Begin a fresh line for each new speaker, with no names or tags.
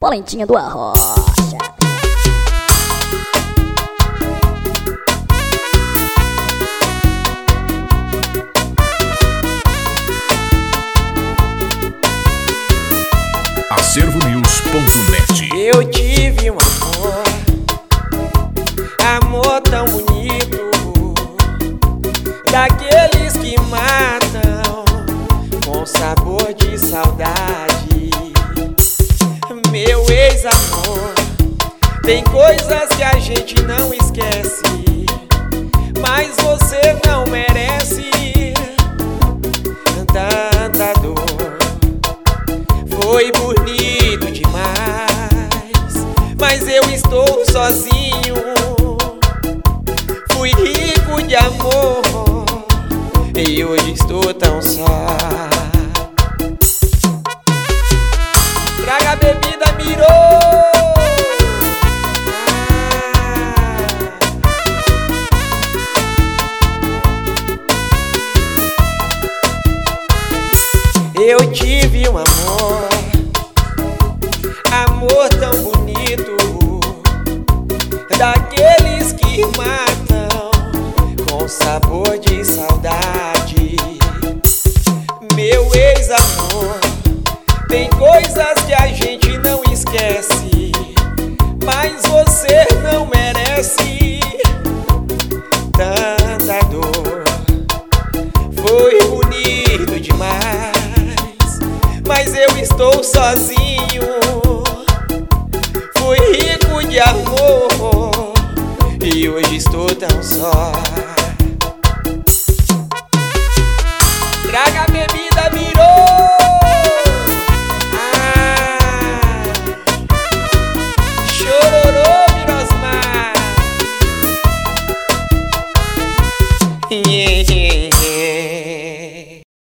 Valentinha do Arrocha.
Acervonews.net.
Eu tive um amor tão bonito, daqueles que matam com sabor de saudade. Meu ex-amor, tem coisas que a gente não esquece, mas você não merece tanta dor. Foi bonito demais, mas eu estou sozinho. Fui rico de amor e hoje estou tão só. Traga a bebida, mirou. Eu tive um amor tão bonito, daqueles que matam com sabor de saudade. Meu ex-amor, tem coisas que a gente não esquece, mas você não merece tanta dor. Foi bonito demais, mas eu estou sozinho. Fui rico de amor e hoje estou tão só. Traga a bebida, mirou. Chororô, Mirosmar.